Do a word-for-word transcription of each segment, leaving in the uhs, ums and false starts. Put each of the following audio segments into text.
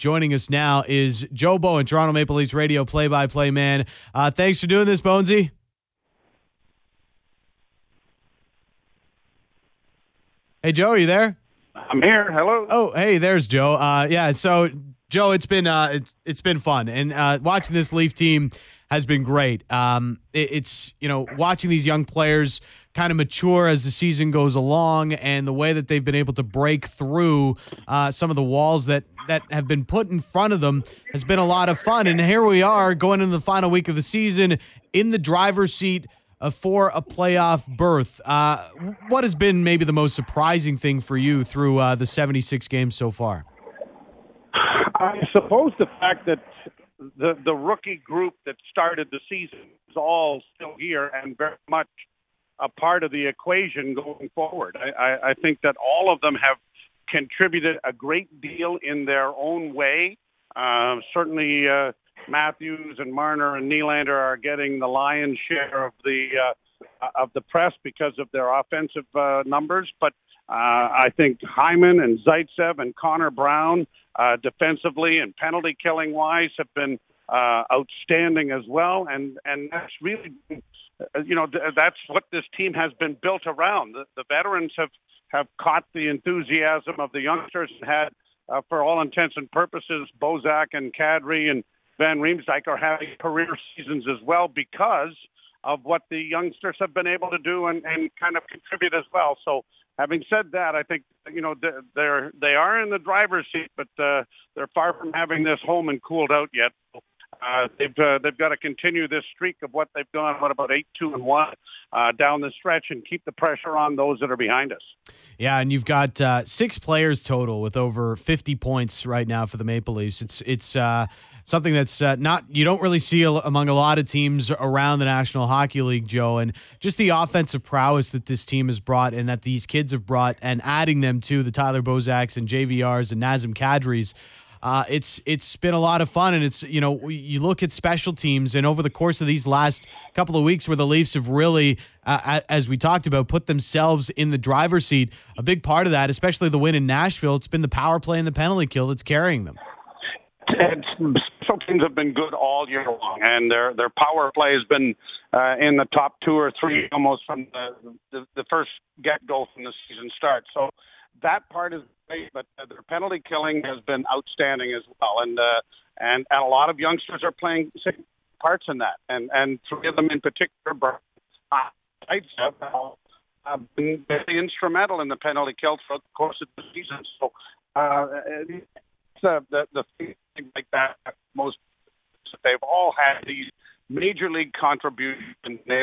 Joining us now is Joe Bowen, Toronto Maple Leafs radio play-by-play man. Uh, thanks for doing this, Bonesy. Hey, Joe, are you there? I'm here. Hello. Oh, hey, there's Joe. Uh, yeah, so Joe, it's been uh, it's it's been fun, and uh, watching this Leaf team has been great. Um, it, it's you know watching these young players kind of mature as the season goes along, and the way that they've been able to break through uh, some of the walls that that have been put in front of them has been a lot of fun. And here we are going into the final week of the season in the driver's seat uh, for a playoff berth. Uh, what has been maybe the most surprising thing for you through uh, the seventy-six games so far? I suppose the fact that the the rookie group that started the season is all still here and very much a part of the equation going forward. I, I, I think that all of them have contributed a great deal in their own way. Uh, certainly, uh, Matthews and Marner and Nylander are getting the lion's share of the uh, of the press because of their offensive uh, numbers. But uh, I think Hyman and Zaitsev and Connor Brown, uh, defensively and penalty killing wise, have been uh, outstanding as well. And and that's really, you know, that's what this team has been built around. The, the veterans have, have caught the enthusiasm of the youngsters and had, uh, for all intents and purposes, Bozak and Kadri and Van Riemsdyk are having career seasons as well because of what the youngsters have been able to do and, and kind of contribute as well. So having said that, I think, you know, they're, they are in the driver's seat, but uh, they're far from having this home and cooled out yet. Uh, they've uh, they've got to continue this streak of what they've done, what about eight, two, and one uh, down the stretch, and keep the pressure on those that are behind us. Yeah, and you've got uh, six players total with over fifty points right now for the Maple Leafs. It's it's uh, something that's uh, not you don't really see among a lot of teams around the National Hockey League, Joe. And just the offensive prowess that this team has brought and that these kids have brought, and adding them to the Tyler Bozaks and J V Rs and Nazem Kadris. Uh, it's it's been a lot of fun, and it's you know you look at special teams, and over the course of these last couple of weeks, where the Leafs have really, uh, as we talked about, put themselves in the driver's seat. A big part of that, especially the win in Nashville, it's been the power play and the penalty kill that's carrying them. And special teams have been good all year long, and their their power play has been uh, in the top two or three almost from the the, the first get go from the season start. So that part is great, but their penalty killing has been outstanding as well, and uh, and and a lot of youngsters are playing parts in that, and and three of them in particular, have uh, been very instrumental in the penalty kill throughout the course of the season. So uh, it's, uh, the the thing like that, most they've all had these major league contributions.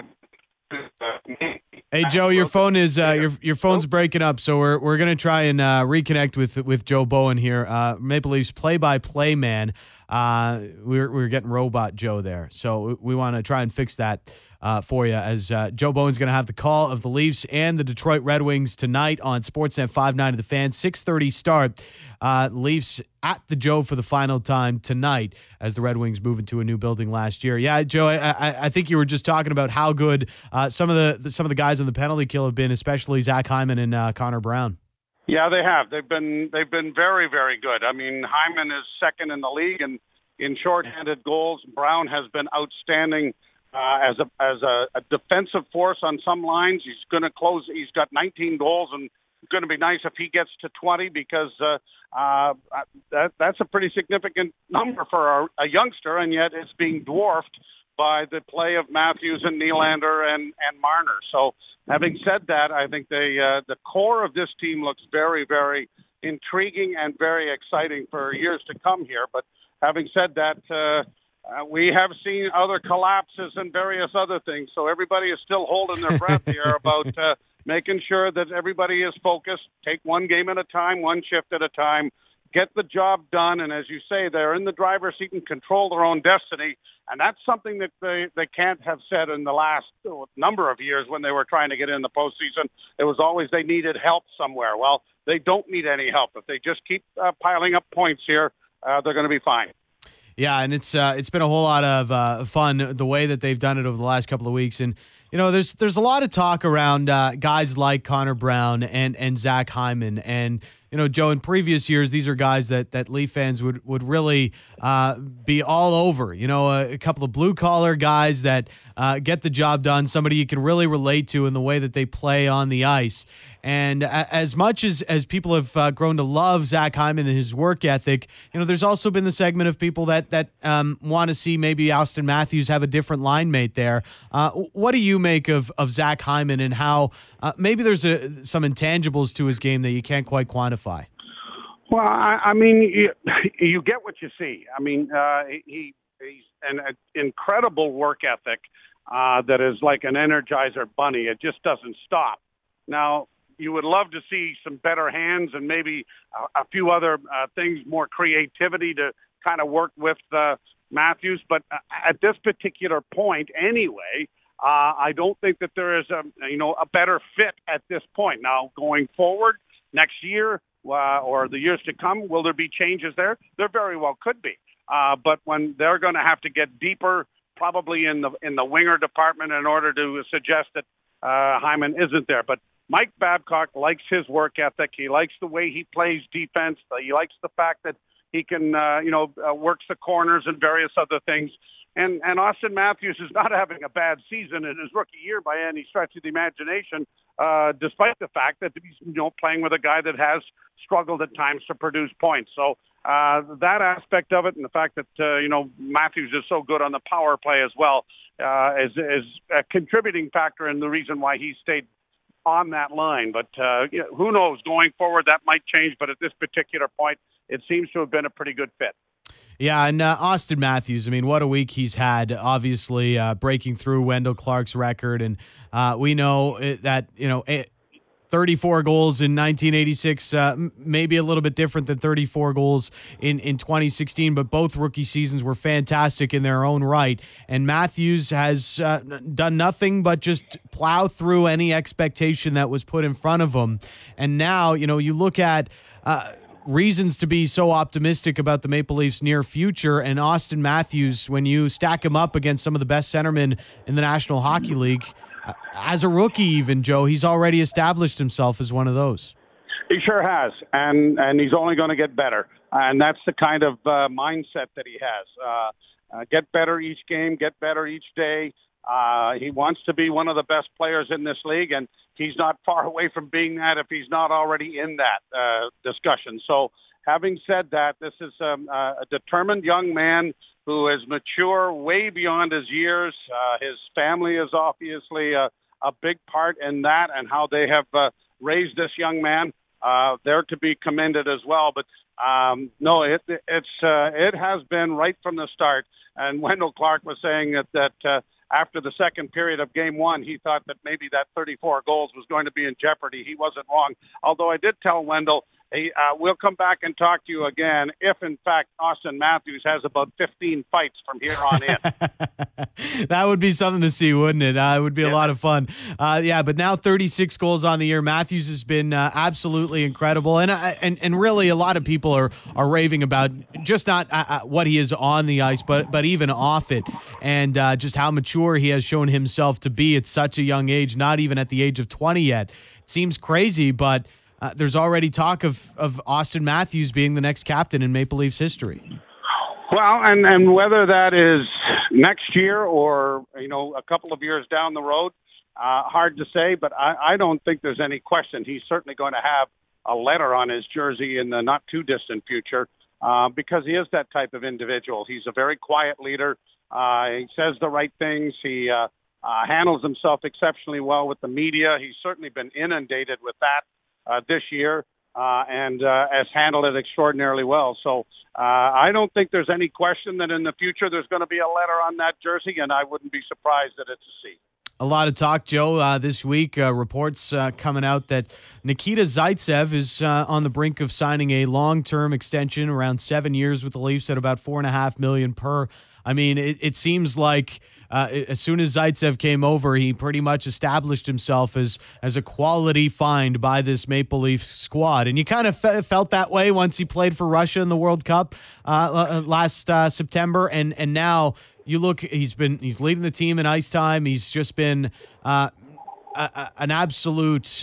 Hey Joe, your phone is uh, your your phone's breaking up, so we're we're gonna try and uh, reconnect with with Joe Bowen here, uh, Maple Leafs play-by-play man. Uh, we're we're getting robot Joe there, so we, we want to try and fix that uh, for you. As uh, Joe Bowen's gonna have the call of the Leafs and the Detroit Red Wings tonight on Sportsnet five ninety The Fan, six thirty start. Uh, Leafs at the Joe for the final time tonight as the Red Wings move into a new building last year. Yeah, Joe, I, I, I think you were just talking about how good uh, some of the, the some of the guys on the penalty kill have been, especially Zach Hyman and uh, Connor Brown. Yeah, they have. They've been they've been very very good. I mean, Hyman is second in the league in in shorthanded goals. Brown has been outstanding uh, as a as a, a defensive force on some lines. He's going to close. He's got nineteen goals and. Going to be nice if he gets to twenty because uh, uh, that, that's a pretty significant number for a, a youngster, and yet it's being dwarfed by the play of Matthews and Nylander and, and Marner. So having said that, I think they, uh, the core of this team looks very, very intriguing and very exciting for years to come here. But having said that, uh, uh, we have seen other collapses and various other things. So everybody is still holding their breath here about uh, making sure that everybody is focused, take one game at a time, one shift at a time, get the job done. And as you say, they're in the driver's seat and control their own destiny. And that's something that they, they can't have said in the last number of years when they were trying to get in the postseason. It was always they needed help somewhere. Well, they don't need any help. If they just keep uh, piling up points here, uh, they're going to be fine. Yeah, and it's uh, it's been a whole lot of uh, fun the way that they've done it over the last couple of weeks. And you know, there's there's a lot of talk around uh, guys like Connor Brown and and Zach Hyman, and you know, Joe, in previous years, these are guys that that Leaf fans would would really uh, be all over. You know, a, a couple of blue collar guys that uh, get the job done. Somebody you can really relate to in the way that they play on the ice. And a, as much as as people have uh, grown to love Zach Hyman and his work ethic, you know, there's also been the segment of people that that um, want to see maybe Austin Matthews have a different line mate there. Uh, what do you make of of Zach Hyman and how uh, maybe there's a, some intangibles to his game that you can't quite quantify? Well, I, I mean, you, you get what you see. I mean, uh, he he's an a, incredible work ethic uh, that is like an Energizer bunny. It just doesn't stop. Now, you would love to see some better hands and maybe a, a few other uh, things, more creativity to kind of work with uh, Matthews. But at this particular point, anyway, uh, I don't think that there is a you know a better fit at this point. Now, going forward next year uh, or the years to come, will there be changes there? There very well could be. Uh, but when they're going to have to get deeper, probably in the in the winger department, in order to suggest that uh, Hyman isn't there, but Mike Babcock likes his work ethic. He likes the way he plays defense. He likes the fact that he can, uh, you know, uh, works the corners and various other things. And and Austin Matthews is not having a bad season in his rookie year by any stretch of the imagination, uh, despite the fact that he's, you know, playing with a guy that has struggled at times to produce points. So uh, that aspect of it, and the fact that uh, you know Matthews is so good on the power play as well, uh, is is a contributing factor in the reason why he stayed on that line. But uh, you know, who knows? Going forward, that might change. But at this particular point, it seems to have been a pretty good fit. Yeah, and uh, Austin Matthews, I mean, what a week he's had, obviously uh, breaking through Wendell Clark's record. And uh, we know it, that, you know, it, thirty-four goals in nineteen eighty-six, uh, maybe a little bit different than thirty-four goals in, in twenty sixteen, but both rookie seasons were fantastic in their own right. And Matthews has uh, done nothing but just plow through any expectation that was put in front of him. And now, you know, you look at uh, reasons to be so optimistic about the Maple Leafs' near future, and Austin Matthews, when you stack him up against some of the best centermen in the National Hockey League, as a rookie even, Joe, he's already established himself as one of those. He sure has, and and he's only going to get better. And that's the kind of uh, mindset that he has. Uh, uh, get better each game, get better each day. Uh, he wants to be one of the best players in this league, and he's not far away from being that if he's not already in that uh, discussion. So having said that, this is um, a determined young man who is mature way beyond his years. Uh, his family is obviously a, a big part in that and how they have uh, raised this young man. Uh, they're to be commended as well. But um, no, it, it's uh, it has been right from the start. And Wendell Clark was saying that, that uh, after the second period of game one, he thought that maybe that thirty-four goals was going to be in jeopardy. He wasn't wrong. Although I did tell Wendell, hey, uh, we'll come back and talk to you again if, in fact, Austin Matthews has about fifteen fights from here on in. That would be something to see, wouldn't it? Uh, it would be yeah. a lot of fun. Uh, yeah, but now thirty-six goals on the year. Matthews has been uh, absolutely incredible. And, uh, and and really, a lot of people are, are raving about just not uh, what he is on the ice, but, but even off it. And uh, just how mature he has shown himself to be at such a young age, not even at the age of twenty yet. It seems crazy, but Uh, there's already talk of, of Austin Matthews being the next captain in Maple Leafs history. Well, and, and whether that is next year or, you know, a couple of years down the road, uh, hard to say, but I, I don't think there's any question. He's certainly going to have a letter on his jersey in the not too distant future uh, because he is that type of individual. He's a very quiet leader. Uh, he says the right things. He uh, uh, handles himself exceptionally well with the media. He's certainly been inundated with that Uh, this year, uh, and uh, has handled it extraordinarily well. So uh, I don't think there's any question that in the future there's going to be a letter on that jersey, and I wouldn't be surprised that it's a C. A lot of talk, Joe, uh, this week. Uh, reports uh, coming out that Nikita Zaitsev is uh, on the brink of signing a long-term extension, around seven years with the Leafs at about four and a half million per. I mean, it, it seems like Uh, as soon as Zaitsev came over, he pretty much established himself as as a quality find by this Maple Leaf squad. And you kind of fe- felt that way once he played for Russia in the World Cup uh, last uh, September. And and now you look, he's been he's leading the team in ice time. He's just been uh, a, a, an absolute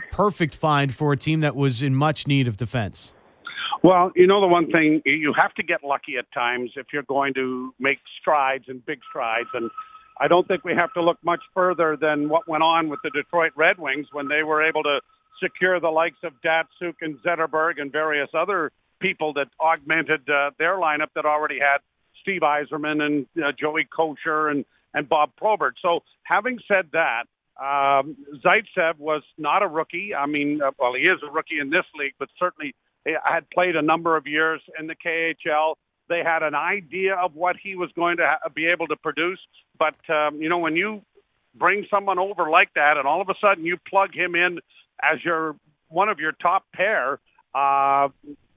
perfect find for a team that was in much need of defense. Well, you know, the one thing, you have to get lucky at times if you're going to make strides and big strides. And I don't think we have to look much further than what went on with the Detroit Red Wings when they were able to secure the likes of Datsuk and Zetterberg and various other people that augmented uh, their lineup that already had Steve Yzerman and uh, Joey Kocur and, and Bob Probert. So having said that, um, Zaitsev was not a rookie. I mean, uh, well, he is a rookie in this league, but certainly had played a number of years in the K H L. They had an idea of what he was going to ha- be able to produce. But, um, you know, when you bring someone over like that and all of a sudden you plug him in as your one of your top pair, uh,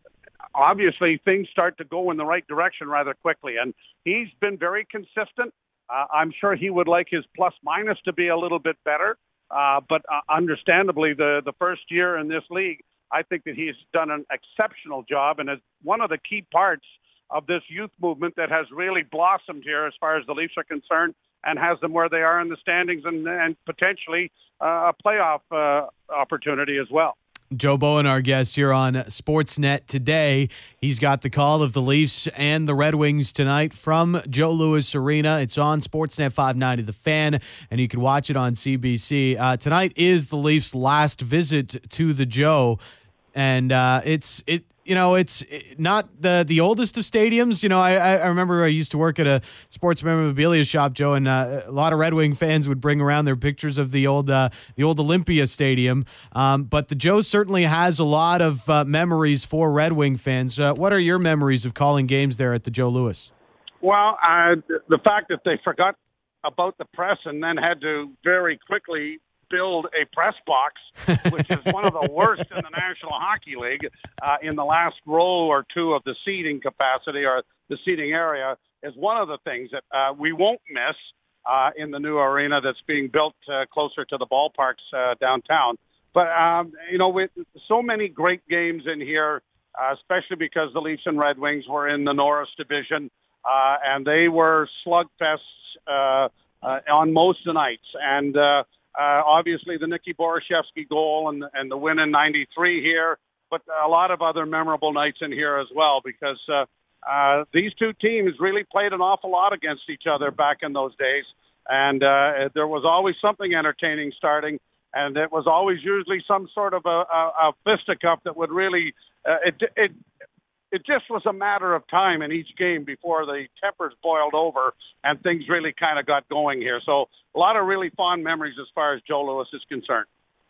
obviously things start to go in the right direction rather quickly. And he's been very consistent. Uh, I'm sure he would like his plus minus to be a little bit better. Uh, but uh, understandably, the, the first year in this league, I think that he's done an exceptional job and is one of the key parts of this youth movement that has really blossomed here as far as the Leafs are concerned and has them where they are in the standings and, and potentially uh, a playoff uh, opportunity as well. Joe Bowen, our guest here on Sportsnet today. He's got the call of the Leafs and the Red Wings tonight from Joe Louis Arena. It's on Sportsnet five ninety The Fan, and you can watch it on C B C. Uh, tonight is the Leafs' last visit to the Joe, and uh, it's it. You know, it's not the the oldest of stadiums. You know, I, I remember I used to work at a sports memorabilia shop, Joe, and uh, a lot of Red Wing fans would bring around their pictures of the old uh, the old Olympia Stadium. Um, but the Joe certainly has a lot of uh, memories for Red Wing fans. Uh, what are your memories of calling games there at the Joe Louis? Well, uh, the fact that they forgot about the press and then had to very quickly build a press box, which is one of the worst in the National Hockey League, uh, in the last row or two of the seating capacity or the seating area, is one of the things that uh, we won't miss uh, in the new arena that's being built uh, closer to the ballparks uh, downtown. But, um, you know, with so many great games in here, uh, especially because the Leafs and Red Wings were in the Norris division, uh, and they were slugfests uh, uh, on most nights. And, uh, Uh, obviously, the Nicky Borashevsky goal and, and the win in ninety-three here, but a lot of other memorable nights in here as well because uh, uh, these two teams really played an awful lot against each other back in those days. And uh, there was always something entertaining starting, and it was always usually some sort of a, a, a fisticuff that would really uh, – it, it, it just was a matter of time in each game before the tempers boiled over and things really kind of got going here. So a lot of really fond memories as far as Joe Louis is concerned.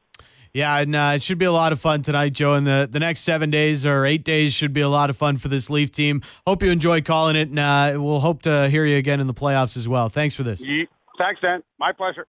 Yeah, and uh, it should be a lot of fun tonight, Joe. And the, the next seven days or eight days should be a lot of fun for this Leaf team. Hope you enjoy calling it, and uh, we'll hope to hear you again in the playoffs as well. Thanks for this. Yeah, thanks, Dan. My pleasure.